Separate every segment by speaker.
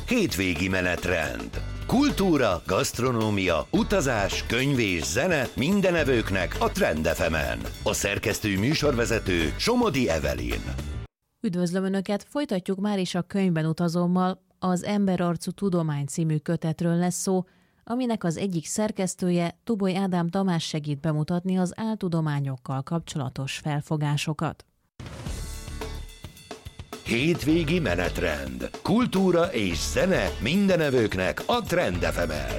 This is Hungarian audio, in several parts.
Speaker 1: hétvégi menetrend. Kultúra, gasztronómia, utazás, könyv és zene minden evőknek a Trend FM-en. A szerkesztő műsorvezető Somodi Evelyn.
Speaker 2: Üdvözlöm Önöket, folytatjuk már is a Könyvben utazómmal. Az Emberarcú tudomány című kötetről lesz szó, aminek az egyik szerkesztője, Tuboly Ádám Tamás segít bemutatni az áltudományokkal kapcsolatos felfogásokat.
Speaker 1: Hétvégi menetrend. Kultúra és zene minden evőknek a Trend FM-en.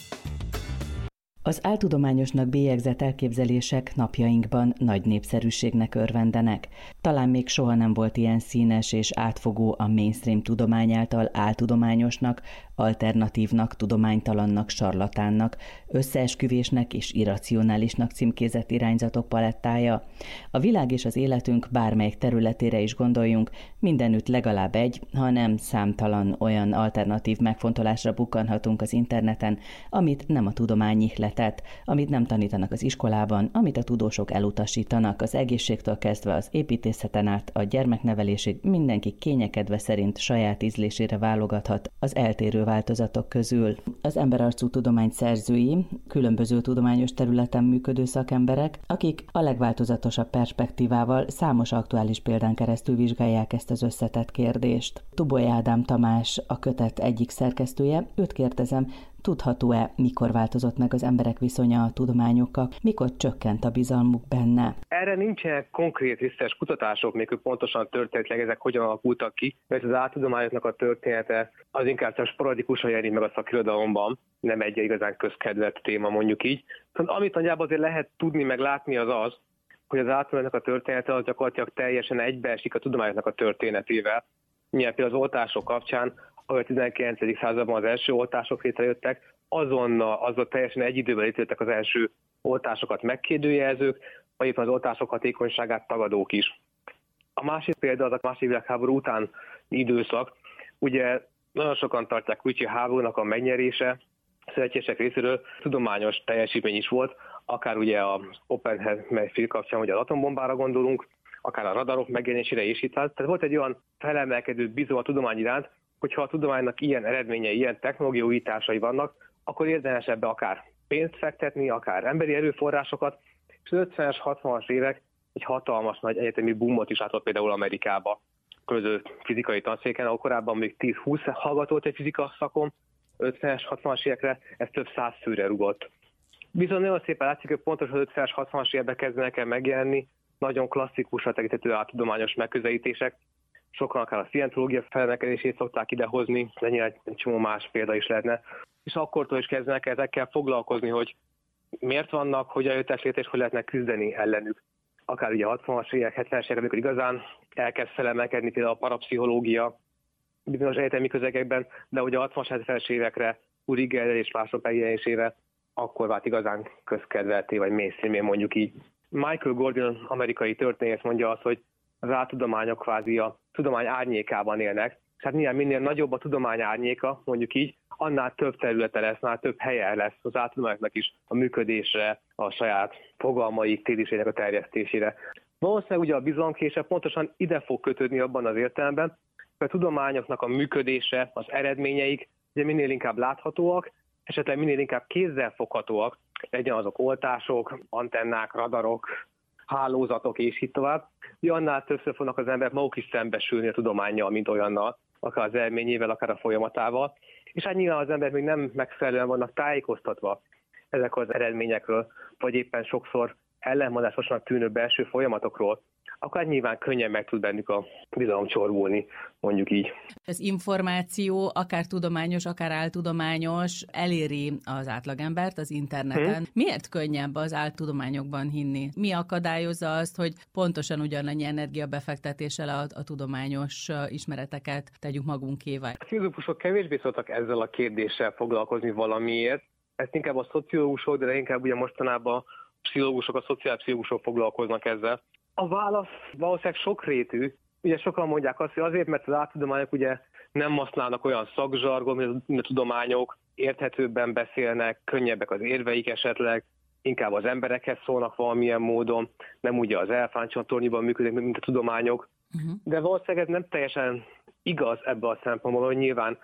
Speaker 3: Az áltudományosnak bélyegzett elképzelések napjainkban nagy népszerűségnek örvendenek. Talán még soha nem volt ilyen színes és átfogó a mainstream tudomány által áltudományosnak, alternatívnak, tudománytalannak, sarlatánnak, összeesküvésnek és irracionálisnak címkézett irányzatok palettája. A világ és az életünk bármelyik területére is gondoljunk, mindenütt legalább egy, ha nem számtalan olyan alternatív megfontolásra bukkanhatunk az interneten, amit nem a tudomány ihletett, amit nem tanítanak az iskolában, amit a tudósok elutasítanak, az egészségtől kezdve az építészeten át a gyermeknevelésig mindenki kényekedve szerint saját ízlésére válogathat az eltérő változatok közül. Az Emberarcú tudomány szerzői különböző tudományos területen működő szakemberek, akik a legváltozatosabb perspektívával számos aktuális példán keresztül vizsgálják ezt az összetett kérdést. Tuboly Ádám Tamás a kötet egyik szerkesztője, őt kérdezem, tudható-e, mikor változott meg az emberek viszonya a tudományokkal, mikor csökkent a bizalmuk benne?
Speaker 4: Erre nincsenek konkrét részletes kutatások, még pontosan történetileg ezek hogyan alakultak ki, mert az áltudományoknak a története az inkább csak sporadikusan jelenik meg a szakirodalomban, nem egy igazán közkedvelt téma, mondjuk így. Amit nagyjából azért lehet tudni, meg látni az, hogy az áltudományoknak a története az gyakorlatilag teljesen egybeesik a tudományoknak a történetével. Nyilván például az oltások kapcsán, ahogy a 19. században az első oltások létrejöttek, azonnal teljesen egy időben létrejöttek az első oltásokat megkérdőjelezők, vagy éppen az oltások hatékonyságát tagadók is. A másik példa az a második világháború után időszak. Ugye nagyon sokan tartják úgy, hogy a háborúnak a megnyerése szövetségesek részéről tudományos teljesítmény is volt, akár ugye a Oppenheimer film kapcsán, hogy az atombombára gondolunk, akár a radarok megjelenésére és itt. Tehát volt egy olyan felemelkedő bizalom a tudomány iránt, hogyha a tudománynak ilyen eredményei, ilyen technológiai újításai vannak, akkor érdemes ebbe akár pénzt fektetni, akár emberi erőforrásokat, és az 50-es, 60-as évek egy hatalmas nagy egyetemi boomot is látott például Amerikába, közül fizikai tanszéken, ahol korábban még 10-20 hallgatott egy fizika szakon, 50-es, 60-as évekre ez több 100 főre rugott. Viszont nagyon szépen látszik, hogy pontosan az 50-es, 60-as években kezdenek el megjelenni nagyon klasszikusra tekintető áltudományos megközelítések. Sokan akár a szientológia felemelkedését szokták idehozni, de nyilván egy csomó más példa is lehetne. És akkortól is kezdenek ezekkel foglalkozni, hogy miért vannak, hogyan jöttek létre, és hogy lehetne küzdeni ellenük. Akár ugye a 60-as évek, 70-es évek, amikor igazán elkezd felemelkedni például a parapszichológia bizonyos egyetemi közegekben, de ugye a 60-as, 70-es évekre Uri Geller és mások megjelenésére akkor vált igazán közkedvelté, vagy mainstreamé, mondjuk így. Michael Gordon, amerikai történész mondja azt, hogy az áltudományok kvázi a tudomány árnyékában élnek. Hát nyilván minél nagyobb a tudomány árnyéka, mondjuk így, annál több területe lesz, annál több helye lesz az áltudományoknak is a működésre, a saját fogalmaik, tézisének a terjesztésére. Valószínűleg ugye a bizalomkése pontosan ide fog kötődni abban az értelemben, hogy a tudományoknak a működése, az eredményeik ugye minél inkább láthatóak, esetleg minél inkább kézzelfoghatóak, legyen azok oltások, antennák, radarok, hálózatok és így tovább. Annál többször fognak az emberek maguk is szembesülni a tudománnyal, mint olyannal, akár az eredményével, akár a folyamatával. És hát nyilván az emberek még nem megfelelően vannak tájékoztatva ezek az eredményekről, vagy éppen sokszor ellenmondásosnak tűnő belső folyamatokról, akkor nyilván könnyen meg tud bennük a bizalom csorbulni, mondjuk így.
Speaker 5: Az információ, akár tudományos, akár áltudományos, eléri az átlagembert az interneten. Miért könnyebb az áltudományokban hinni? Mi akadályozza azt, hogy pontosan ugyanannyi energiabefektetéssel a tudományos ismereteket tegyük magunkévá?
Speaker 4: A filozófusok kevésbé szoktak ezzel a kérdéssel foglalkozni valamiért. Ezt inkább a szociológusok, de inkább ugye mostanában a pszichológusok, a szociálpszichológusok foglalkoznak ezzel. A válasz valószínűleg sokrétű. Ugye sokan mondják azt, hogy azért, mert az áltudományok ugye nem használnak olyan szakzsargon, mint a tudományok, érthetőbben beszélnek, könnyebbek az érveik esetleg, inkább az emberekhez szólnak valamilyen módon, nem ugye az elefántcsontornyiban működnek, mint a tudományok. De valószínűleg ez nem teljesen igaz ebben a szempontból, hogy nyilván,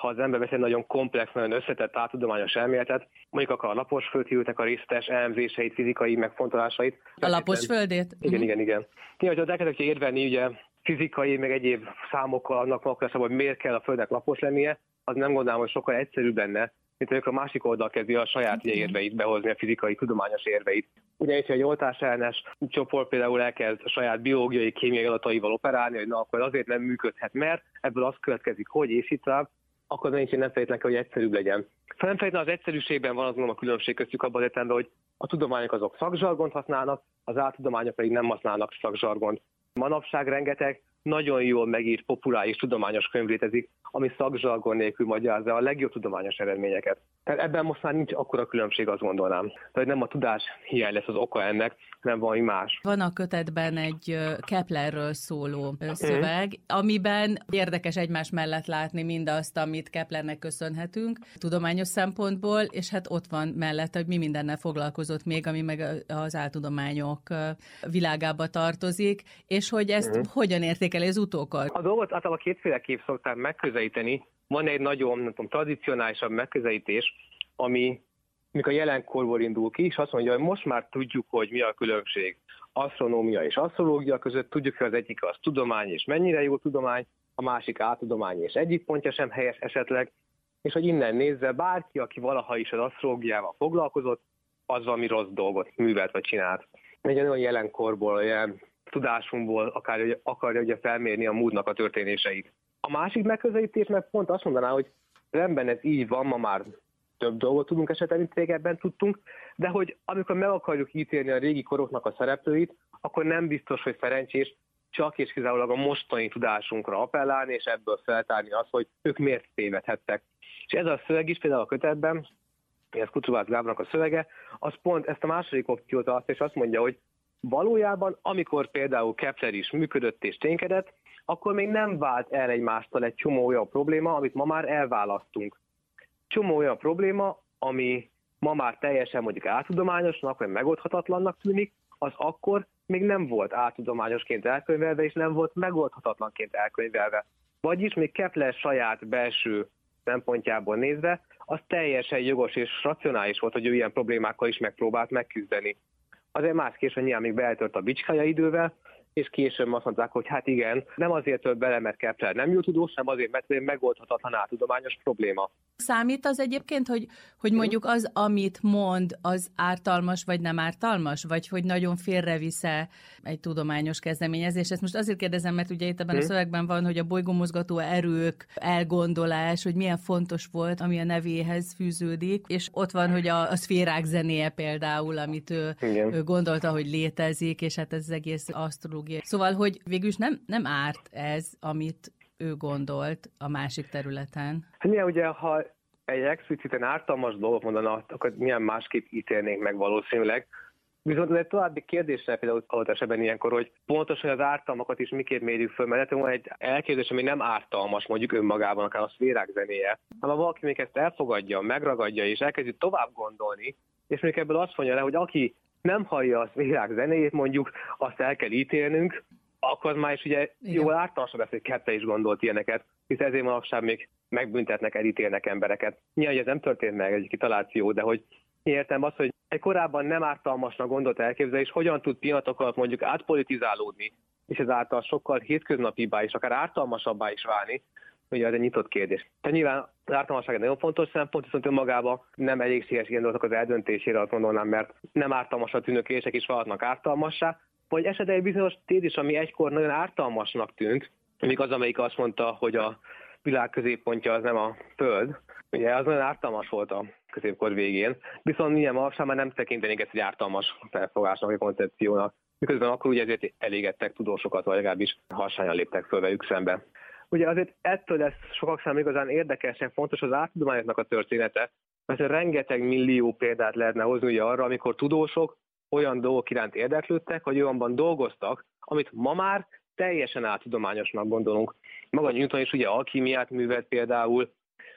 Speaker 4: ha az ember vesz egy nagyon komplex, nagyon összetett áltudományos elméletet, mondjuk akar a laposföldhűltek a részletes elemzéseit, fizikai megfontolásait.
Speaker 5: A laposföldét?
Speaker 4: Igen. Hogyha elkezdek érvelni ugye fizikai, meg egyéb számokkal annak magasabban, hogy miért kell a Földnek lapos lennie, az nem gondolom, hogy sokkal egyszerűbb lenne, mint amikor a másik oldal kezdi a saját érveit behozni, a fizikai, tudományos érveit. Ugyanis, ha egy oltásellenes csoport például elkezd a saját biológiai, kémiai adataival operálni, hogy na, akkor azért nem működhet, mert ebből az következik, hogy és itt tovább, akkor nem feltétlenül kell, hogy egyszerűbb legyen. Nem feltétlenül az egyszerűségben van azon a különbség köztük abban az értelemben, hogy a tudományok azok szakzsargont használnak, az áltudományok pedig nem használnak szakzsargont. Manapság rengeteg nagyon jól megírt, populáris tudományos könyv létezik, ami szakzsargon nélkül magyarázza a legjobb tudományos eredményeket. Tehát ebben most már nincs akkora különbség, azt gondolnám. Tehát nem a tudás hiány lesz az oka ennek, hanem valami más.
Speaker 5: Van a kötetben egy Keplerről szóló szöveg, amiben érdekes egymás mellett látni mindazt, amit Keplernek köszönhetünk tudományos szempontból, és hát ott van mellett, hogy mi mindennel foglalkozott még, ami meg az áltudományok világába tartozik, és hogy ezt hogyan értékeli az utókor.
Speaker 4: A dolgot általában kétféleképp szokták megközelíteni. Van egy nagyon tradicionálisabb megközelítés, ami mikor a jelenkorból indul ki, és azt mondja, hogy most már tudjuk, hogy mi a különbség asztronómia és asztrológia között, tudjuk, hogy az egyik az tudomány, és mennyire jó tudomány, a másik áltudomány, és egyik pontja sem helyes esetleg, és hogy innen nézve bárki, aki valaha is az asztrológiával foglalkozott, az valami rossz dolgot művelt vagy csinált. Egy olyan jelenkorból, olyan tudásunkból akarja ugye felmérni a múltnak a történéseit. A másik megközelítés meg pont azt mondaná, hogy rendben ez így van, ma már több dolgot tudunk esetleg, mint régebben tudtunk, de hogy amikor meg akarjuk ítélni a régi koroknak a szereplőit, akkor nem biztos, hogy szerencsés csak és kizárólag a mostani tudásunkra appellálni, és ebből feltárni azt, hogy ők miért tévedhettek. És ez a szöveg is például a kötetben, ez Kutrubász Gábornak a szövege, az pont ezt a második opciót azt, és azt mondja, hogy valójában, amikor például Kepler is működött és ténykedett, akkor még nem vált el egymástól egy csomó olyan probléma, amit ma már elválasztunk. Csomó olyan probléma, ami ma már teljesen mondjuk áltudományosnak, vagy megoldhatatlannak tűnik, az akkor még nem volt áltudományosként elkönyvelve, és nem volt megoldhatatlanként elkönyvelve. Vagyis még Kepler saját belső szempontjából nézve, az teljesen jogos és racionális volt, hogy ő ilyen problémákkal is megpróbált megküzdeni. Azért más később nyilván még beeltört a bicskája idővel, és később azt mondták, hogy hát igen, nem azért tölt bele, mert Kepler nem jó tudós, hanem azért, mert megoldhatatlan áltudományos probléma.
Speaker 5: Számít az egyébként, hogy mondjuk az, amit mond, az ártalmas vagy nem ártalmas? Vagy hogy nagyon félrevisze egy tudományos kezdeményezés? Ezt most azért kérdezem, mert ugye itt ebben a szövegben van, hogy a bolygómozgató erők, elgondolás, hogy milyen fontos volt, ami a nevéhez fűződik, és ott van, hogy a szférák zenéje például, amit ő gondolta, hogy létezik, és hát ez az egész asztrológia. Szóval, hogy végülis nem árt ez, amit ő gondolt a másik területen.
Speaker 4: Hát ugye, ha egy expliciten ártalmas dolgot mondana, akkor milyen másképp ítélnénk meg valószínűleg. Viszont ez egy további kérdésre például adott esetben ilyenkor, hogy pontosan az ártalmakat is miképp mérjük föl, mert van egy elképzelés, ami nem ártalmas mondjuk önmagában, akár a szférák zenéje. Ha valaki még ezt elfogadja, megragadja és elkezdi tovább gondolni, és még ebből azt mondja le, hogy aki nem hallja a szférák zenéjét, mondjuk azt el kell ítélnünk, akkor már is ugye jól ártalmasabb lesz, hogy Kepler is gondolt ilyeneket, hiszen ezért manapság még megbüntetnek, elítélnek embereket. Nyilván ez nem történt meg egy kitaláció, de hogy értem azt, hogy egy korábban nem ártalmasnak gondolt elképzelés, hogyan tud pillanatok alatt mondjuk átpolitizálódni, és ezáltal sokkal hétköznapibbá és akár ártalmasabbá is válni, ugye ez egy nyitott kérdés. Tehát nyilván az ártalmasság egy nagyon fontos szempont, viszont önmagában nem elégséges ilyen dolgok az eldöntésére, azt mondanám, mert nem ártalmasra tűnő kérdések is válhatnak ártalmassá, vagy esetleg egy bizonyos tézis, ami egykor nagyon ártalmasnak tűnt, míg az, amelyik azt mondta, hogy a világ középpontja az nem a Föld, ugye az nagyon ártalmas volt a középkor végén, viszont milyen manapság már nem tekintenék ezt egy ártalmas felfogásnak, vagy koncepciónak, miközben akkor ugye ezért elégettek tudósokat, vagy legalábbis harsányan léptek föl velük szembe. Ugye azért ettől lesz sokak számára igazán érdekesen fontos az áltudományoknak a története, mert rengeteg millió példát lehetne hozni ugye arra, amikor tudósok olyan dolgok iránt érdeklődtek, vagy olyanban dolgoztak, amit ma már teljesen áltudományosnak gondolunk. Maga Newton is ugye alkímiát művelt például,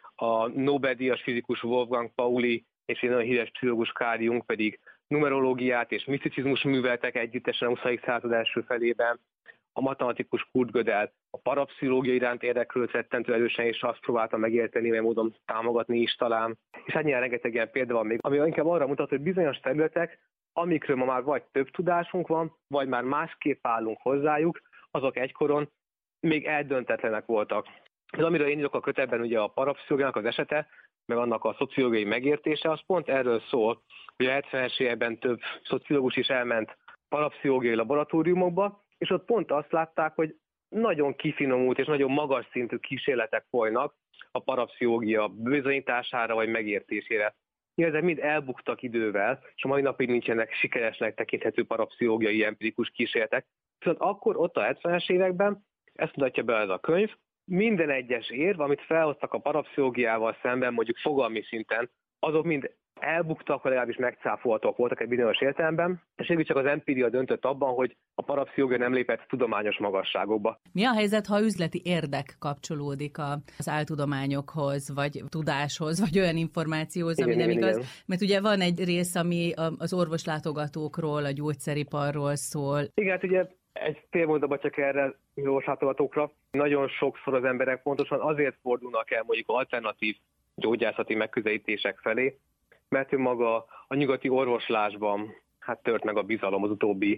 Speaker 4: a Nobel-díjas fizikus Wolfgang Pauli és egy nagyon híres pszichológus Carl Jung pedig numerológiát és miszticizmus műveltek együttesen a 20. század első felében. a matematikus Kurt Gödel a parapszichológia iránt érdeklődött rettentő erősen, és azt próbálta megérteni, mert módon támogatni is talán. És hát nyilván rengeteg ilyen példa van még, ami inkább arra mutat, hogy bizonyos területek, amikről ma már vagy több tudásunk van, vagy már másképp állunk hozzájuk, azok egykoron még eldöntetlenek voltak. Az, amiről én írok a kötetben, ugye a parapszichológiának az esete, meg annak a szociológiai megértése, az pont erről szól, hogy a 70-es években több szociológus is elment parapszichológiai laboratóriumokba, és ott pont azt látták, hogy nagyon kifinomult és nagyon magas szintű kísérletek folynak a parapszichológia bizonyítására vagy megértésére. Ezek mind elbuktak idővel, és a mai napig nincsenek sikeresnek tekinthető parapszichológiai empirikus kísérletek. Viszont akkor ott a 70-es években, ezt mutatja be ez a könyv, minden egyes érv, amit felhoztak a parapszichológiával szemben, mondjuk fogalmi szinten, azok mind elbuktak, vagy legalábbis megcáfoltak voltak egy bizonyos értelemben, és végül csak az empíria döntött abban, hogy a parapszichológia nem lépett tudományos magasságokba.
Speaker 5: Mi a helyzet, ha üzleti érdek kapcsolódik az áltudományokhoz, vagy tudáshoz, vagy olyan információhoz, ami nem igaz? Igen. Mert ugye van egy rész, ami az orvoslátogatókról, a gyógyszeriparról szól.
Speaker 4: Igen, hát ugye egy fél mondatban csak erre orvoslátogatókra. Nagyon sokszor az emberek pontosan azért fordulnak el mondjuk alternatív gyógyászati megközelítések felé, mert ő maga a nyugati orvoslásban tört meg a bizalom az utóbbi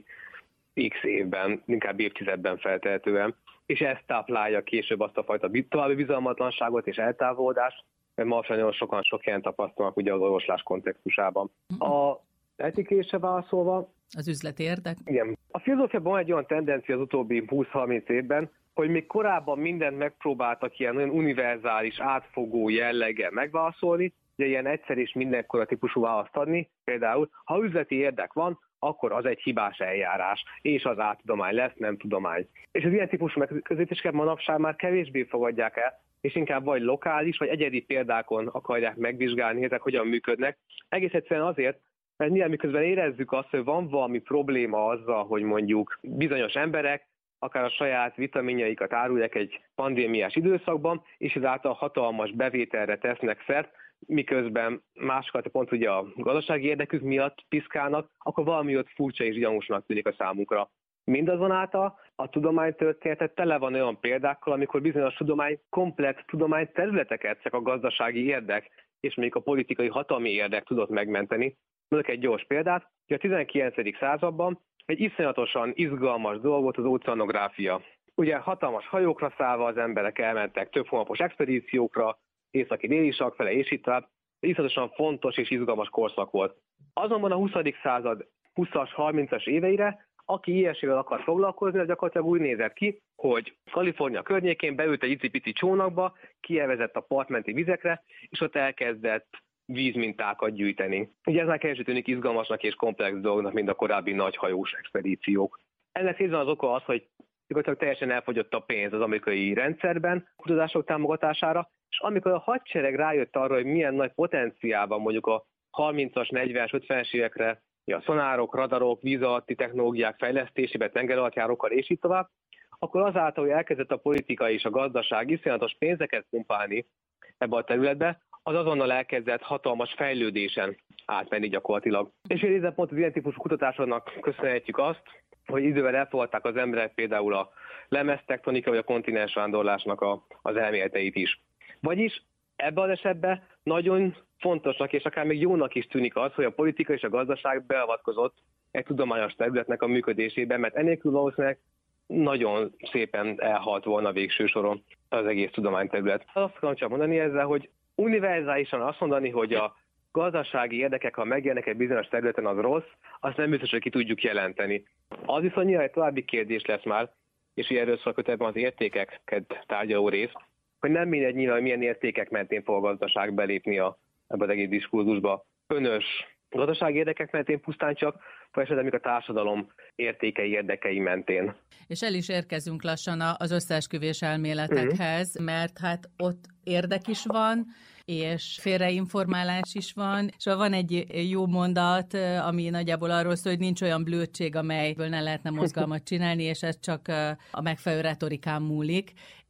Speaker 4: x évben, inkább évtizedben feltehetően, és ez táplálja később azt a fajta további bizalmatlanságot és eltávolodást, mert ma nagyon sokan sok helyen tapasztalnak ugye az orvoslás kontextusában. A etikésre válaszolva,
Speaker 5: az üzleti érdek?
Speaker 4: Igen. A filozófiában van egy olyan tendencia az utóbbi 20-30 évben, hogy még korábban mindent megpróbáltak ilyen olyan univerzális, átfogó jelleggel megválaszolni, ugye ilyen egyszer és mindenkora típusú választ adni. Például, ha üzleti érdek van, akkor az egy hibás eljárás, és az áltudomány lesz, nem tudomány. És az ilyen típusú megközelítéseket manapság már kevésbé fogadják el, és inkább vagy lokális, vagy egyedi példákon akarják megvizsgálni, ezek hogyan működnek. Egész egyszerűen azért, mert nyilván miközben érezzük azt, hogy van valami probléma azzal, hogy mondjuk bizonyos emberek akár a saját vitaminjaikat árulják egy pandémiás időszakban, és ezáltal hatalmas bevételre tesznek szert, miközben másokat pont ugye a gazdasági érdekük miatt piszkálnak, akkor valami ott furcsa és gyanúsnak tűnik a számunkra. Mindazonáltal a tudománytörténetet tele van olyan példákkal, amikor bizonyos komplex tudományterületeket csak a gazdasági érdek és még a politikai hatalmi érdek tudott megmenteni. Mondok egy gyors példát, hogy a 19. században egy iszonyatosan izgalmas dolog volt az óceanográfia. Ugye hatalmas hajókra szállva az emberek elmentek több hónapos expedíciókra, északi-déli sark fele, és itt tovább. Iszonyatosan fontos és izgalmas korszak volt. Azonban a 20. század 20-as, 30-as éveire, aki ilyesmivel akart foglalkozni, az gyakorlatilag úgy nézett ki, hogy Kalifornia környékén beült egy icipici csónakba, kielvezett a partmenti vizekre, és ott elkezdett vízmintákat gyűjteni. Ugye ez már kevésbé tűnik izgalmasnak és komplex dolognak, mint a korábbi nagyhajós expedíciók. Ennek részben az oka az, hogy gyakorlatilag teljesen elfogyott a pénz az amerikai rendszerben a kutatások támogatására, és amikor a hadsereg rájött arra, hogy milyen nagy potenciál van mondjuk a 30-as, 40-es, 50-es évekre, a szonárok, radarok, víz alatti technológiák fejlesztésében, tengeralattjárókkal és így tovább, akkor azáltal, hogy elkezdett a politika és a gazdaság iszonyatos pénzeket pumpálni ebbe a területbe, az azonnal elkezdett hatalmas fejlődésen átmenni gyakorlatilag. És részben pont az ilyen típusú kutatásoknak köszönhetjük azt, hogy idővel elfogadták az emberek például a lemeztektonika vagy a kontinensvándorlásnak az elméleteit is. Vagyis ebben az esetben nagyon fontosnak és akár még jónak is tűnik az, hogy a politika és a gazdaság beavatkozott egy tudományos területnek a működésében, mert enélkül valószínűleg nagyon szépen elhalt volna végső soron az egész tudományterület. Azt akarom csak mondani ezzel, hogy univerzálisan azt mondani, hogy a gazdasági érdekek, ha megjelennek egy bizonyos területen, az rossz, azt nem biztos, hogy ki tudjuk jelenteni. Az viszont nyilván egy további kérdés lesz már, és erről szól kötetben az értékeket tárgyaló rész, hogy nem mindegy nyilván, hogy milyen értékek mentén fog a gazdaság belépni ebbe az egész diskurzusba. Önös gazdasági érdekek mentén pusztán csak, vagy esetleg a társadalom értékei, érdekei mentén.
Speaker 5: És el is érkezünk lassan az összeesküvés elméletekhez, mert hát ott érdek is van, és félreinformálás is van, és van egy jó mondat, ami nagyjából arról szól, hogy nincs olyan blödség, amelyből ne lehetne mozgalmat csinálni, és ez csak a megfelelő retorikán múlik,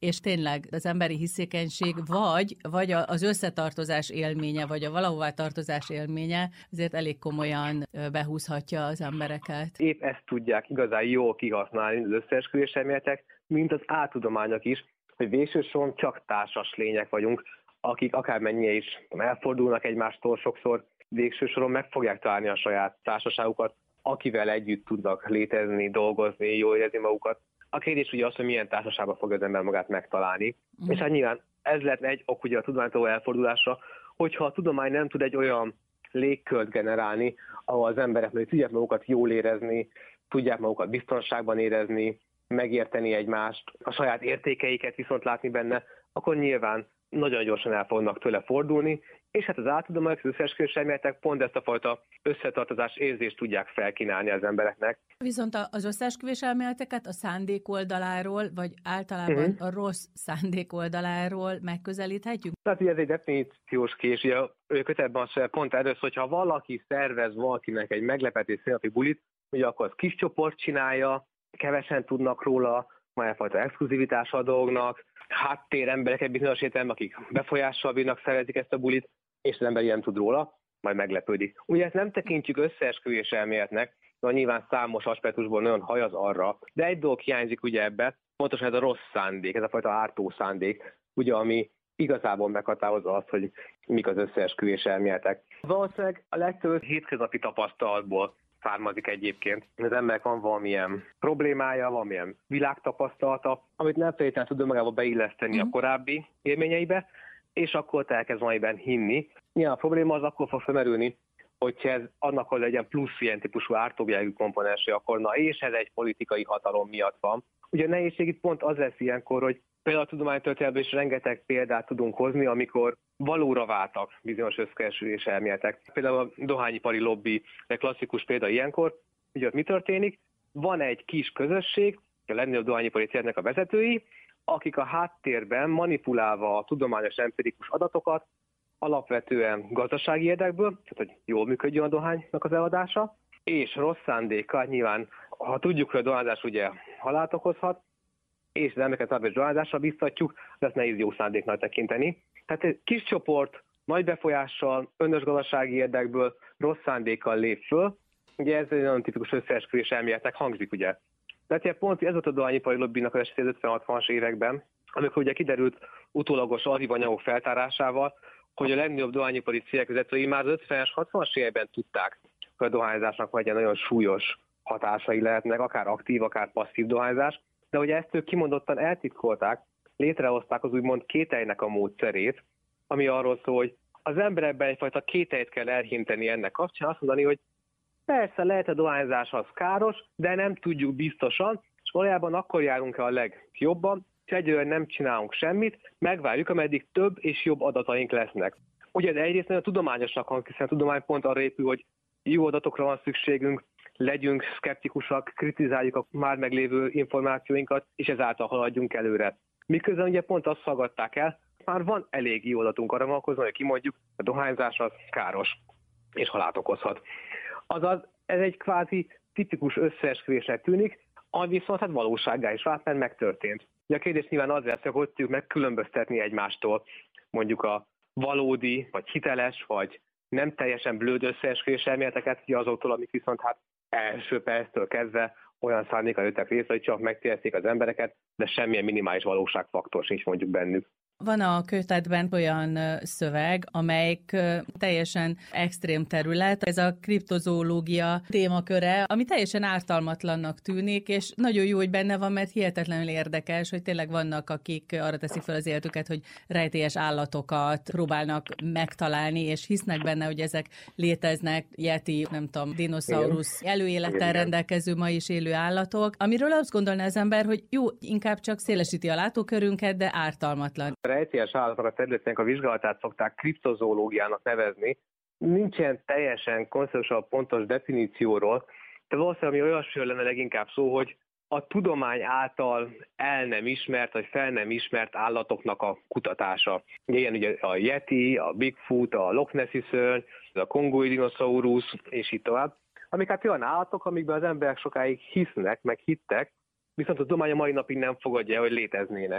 Speaker 5: és tényleg az emberi hiszékenység, vagy az összetartozás élménye, vagy a valahová tartozás élménye azért elég komolyan behúzhatja az embereket.
Speaker 4: Épp ezt tudják igazán jól kihasználni az összeesküvés elméletek, mint az áltudományok is, hogy végső soron csak társas lények vagyunk, akik akármennyire is elfordulnak egymástól sokszor, végső soron meg fogják találni a saját társaságukat, akivel együtt tudnak létezni, dolgozni, jól érezni magukat. A kérdés ugye az, hogy milyen társaságban fog az ember magát megtalálni. És hát nyilván ez lehetne egy ok ugye a tudománytól elfordulásra, hogyha a tudomány nem tud egy olyan légkört generálni, ahol az emberek még tudják magukat jól érezni, tudják magukat biztonságban érezni, megérteni egymást, a saját értékeiket viszont látni benne, akkor nyilván nagyon gyorsan el fognak tőle fordulni, és hát az áltudományok, az összeesküvés elméletek pont ezt a fajta összetartozás érzést tudják felkínálni az embereknek.
Speaker 5: Viszont az összeesküvés elméleteket a szándék oldaláról, vagy általában a rossz szándék oldaláról megközelíthetjük?
Speaker 4: Tehát ugye ez egy definíciós kés, ugye a kötetben pont erről, hogyha valaki szervez valakinek egy meglepetés színnapi bulit, ugye akkor az kis csoport csinálja, kevesen tudnak róla, van egyfajta exkluzivitás a dolgnak, háttér emberek egy bizonyos értelemben, akik befolyással bírnak, szervezik ezt a bulit, és az ember ilyen tud róla, majd meglepődik. Ugye ezt nem tekintjük összeesküvés elméletnek, de nyilván számos aspektusból nagyon hajaz arra, de egy dolog hiányzik ugye ebbe, pontosan ez a rossz szándék, ez a fajta ártó szándék, ugye ami igazából meghatározza azt, hogy mik az összeesküvés elméletek. Valószínűleg a legtöbb hétköznapi tapasztalatból származik egyébként. Az emberek van valamilyen problémája, valamilyen világtapasztalata, amit nem feltétlenül tud magába beilleszteni a korábbi élményeibe, és akkor elkezd valamiben hinni. Nyilván a probléma az akkor fog felmerülni, hogyha ez annak, hogy legyen plusz ilyen típusú ártóbjelgű komponensé akarna, és ez egy politikai hatalom miatt van. Ugye a nehézség itt pont az lesz ilyenkor, hogy például a tudománytörténetben is rengeteg példát tudunk hozni, amikor valóra váltak bizonyos összeesküvés elméletek. Például a dohányipari lobby egy klasszikus példa ilyenkor, ugye ott mi történik? Van egy kis közösség, a legnagyobb dohányipari cégnek a vezetői, akik a háttérben manipulálva a tudományos empirikus adatokat, alapvetően gazdasági érdekből, tehát hogy jól működjön a dohánynak az eladása, és rossz szándékkal nyilván, ha tudjuk, hogy a dohányzás ugye halált okozhat, és az embereket tovább is dohányzásra biztatjuk, de ezt nehéz jó szándéknak tekinteni. Tehát egy kis csoport nagy befolyással, önös gazdasági érdekből, rossz szándékkal lép föl. Ugye ez egy nagyon tipikus összeesküvés elméletnek hangzik, ugye. Tehát pont ez volt a dohányipari lobbynak az eset 50-60-as években, amikor ugye kiderült utólagos archívanyagok feltárásával, hogy a legnagyobb dohányipari cégek vezetői már az 50-es, 60-as években tudták, hogy a dohányzásnak vagy egy nagyon súlyos hatásai lehetnek, akár aktív, akár passzív dohányzás, de ugye ezt ők kimondottan eltitkolták, létrehozták az úgymond kételynek a módszerét, ami arról szól, hogy az emberekben egyfajta kételyt kell elhinteni ennek kapcsán, azt mondani, hogy persze lehet a dohányzás az káros, de nem tudjuk biztosan, és valójában akkor járunk el a legjobban, és egyelőre nem csinálunk semmit, megvárjuk, ameddig több és jobb adataink lesznek. Ugye de egyrészt nagyon tudományosnak hangzik, hiszen a tudomány pont arra épül, hogy jó adatokra van szükségünk, legyünk szkeptikusak, kritizáljuk a már meglévő információinkat, és ezáltal haladjunk előre. Miközben ugye pont azt fogadták el, már van elég jó adatunk arra vonatkozóan, hogy kimondjuk, a dohányzás az káros, és halált okozhat. Azaz, ez egy kvázi tipikus összeesküvésnek tűnik, ami viszont hát valósággá is vált, mert megtörtént. Ugye a kérdés nyilván az lesz, hogy tudjuk megkülönböztetni egymástól mondjuk a valódi, vagy hiteles, vagy nem teljesen blőd összeesküvés elméleteket, azoktól, amik viszont hát első perctől kezdve olyan szándékkal jöttek részre, hogy csak megtérdezték az embereket, de semmilyen minimális valóságfaktor sincs mondjuk bennük.
Speaker 5: Van a kötetben olyan szöveg, amelyik teljesen extrém terület, ez a kriptozoológia témaköre, ami teljesen ártalmatlannak tűnik, és nagyon jó, hogy benne van, mert hihetetlenül érdekes, hogy tényleg vannak, akik arra teszik fel az életüket, hogy rejtélyes állatokat próbálnak megtalálni, és hisznek benne, hogy ezek léteznek, yeti, nem tudom, dinoszaurusz előélettel rendelkező ma is élő állatok, amiről azt gondolná az ember, hogy jó, inkább csak szélesíti a látókörünket, de ártalmatlan.
Speaker 4: A rejtélyes állatok a területének a vizsgálatát szokták kriptozoológiának nevezni. Nincsen teljesen konszenzusos pontos definícióról, de valószínűleg ami olyasmiről lenne leginkább szó, hogy a tudomány által el nem ismert, vagy fel nem ismert állatoknak a kutatása. Ilyen ugye a yeti, a Bigfoot, a Loch Nessi szörny, a kongói dinoszaurusz, és így tovább. Amik hát olyan állatok, amikben az emberek sokáig hisznek, meg hittek, viszont a tudomány a mai napig nem fogadja, hogy léteznének.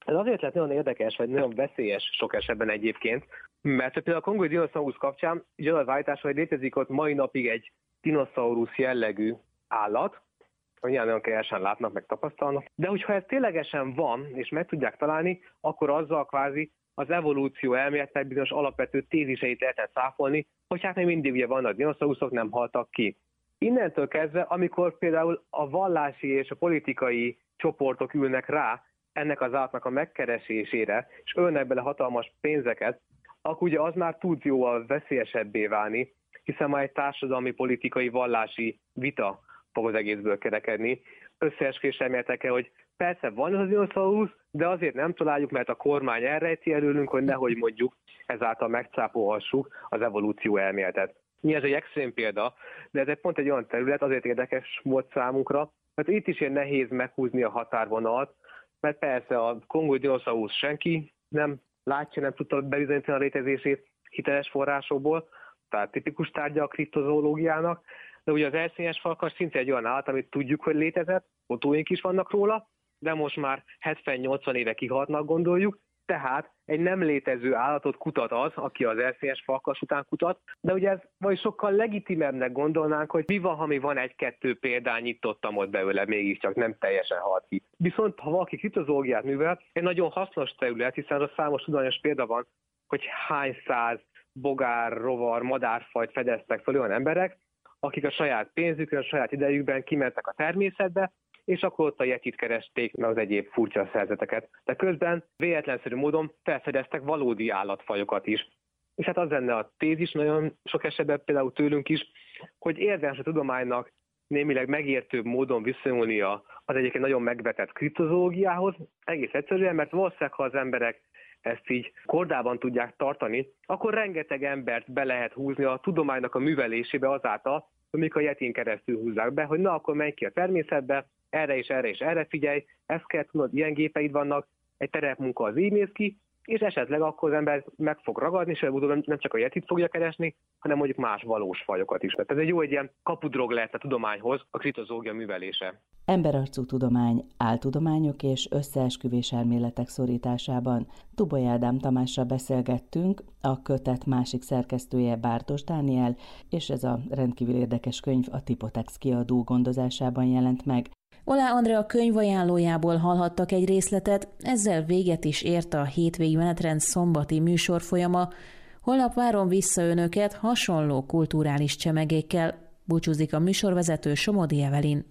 Speaker 4: Ez azért lett nagyon érdekes, vagy nagyon veszélyes sok esetben egyébként, mert például a kongói dinoszaurusz kapcsán így az állítás, hogy létezik ott mai napig egy dinoszaurusz jellegű állat, hogy nagyon kevesen látnak, meg tapasztalnak. De hogyha ez ténylegesen van, és meg tudják találni, akkor azzal kvázi az evolúció elméletnek bizonyos alapvető téziseit lehetne cáfolni, hogy hát még mindig ugye vannak dinoszauruszok, nem haltak ki. Innentől kezdve, amikor például a vallási és a politikai csoportok ülnek rá ennek az állatnak a megkeresésére, és ölnek bele hatalmas pénzeket, akkor ugye az már tud jóval veszélyesebbé válni, hiszen már egy társadalmi, politikai, vallási vita fog az egészből kerekedni. Összeesküvés elméletekkel, hogy persze van ez a dinoszaurusz, de azért nem találjuk, mert a kormány elrejti előlünk, hogy nehogy mondjuk ezáltal megcápolhassuk az evolúció elméletet. Ez egy extrém példa, de ez pont egy olyan terület, azért érdekes volt számunkra, mert itt is ilyen nehéz meghúzni a határvonalat, mert persze a kongói dinoszaurusz senki nem látja, nem tudta bebizonyítani a létezését hiteles forrásokból, tehát tipikus tárgya a kriptozoológiának, de ugye az erszényes farkas szinte egy olyan állat, amit tudjuk, hogy létezett, fotóink is vannak róla, de most már 70-80 éve kihaltnak gondoljuk, tehát egy nem létező állatot kutat az, aki az erszényes farkas után kutat, de ugye ez vagy sokkal legitimebbnek gondolnánk, hogy mi van, ha mi van egy-kettő példány nyitottam ott belőle, mégiscsak nem teljesen halt ki. Viszont ha valaki kriptozoológiát művel, egy nagyon hasznos terület, hiszen az számos tudományos példa van, hogy hány száz bogár, rovar, madárfajt fedeztek fel olyan emberek, akik a saját pénzükön, a saját idejükben kimentek a természetbe, és akkor ott a yetit keresték, meg az egyéb furcsa szerzeteket. De közben véletlenszerű módon felfedeztek valódi állatfajokat is. És hát az lenne a tézis nagyon sok esetben, például tőlünk is, hogy érdemes a tudománynak némileg megértőbb módon viszonyulnia az egyébként nagyon megvetett kriptozoológiához, egész egyszerűen, mert valószínűleg, ha az emberek ezt így kordában tudják tartani, akkor rengeteg embert be lehet húzni a tudománynak a művelésébe azáltal, hogy mikor a yetin keresztül húzzák be, hogy na, akkor menj ki a természetbe, erre és erre és erre figyelj, ezt kell tudnod, ilyen gépeid vannak, egy terepmunka az így néz ki, és esetleg akkor az ember meg fog ragadni, és előbb nem csak a yetit fogja keresni, hanem mondjuk más valós fajokat is. Tehát ez egy jó egy ilyen kapudrog lehet a tudományhoz, a kriptozoológia művelése.
Speaker 3: Emberarcú tudomány, áltudományok és összeesküvés elméletek szorításában Tuboly Ádám Tamással beszélgettünk, a kötet másik szerkesztője Bárdos Dániel, és ez a rendkívül érdekes könyv a Tipotex kiadó gondozásában jelent meg.
Speaker 2: Olá Andrea könyvajánlójából hallhattak egy részletet, ezzel véget is ért a hétvégi menetrend szombati műsorfolyama. Holnap várom vissza önöket hasonló kulturális csemegékkel. Búcsúzik a műsorvezető Somodi Evelyn.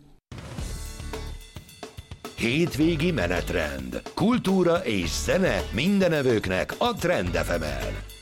Speaker 1: Hétvégi menetrend. Kultúra és zene mindenevőknek a Trend FM-en.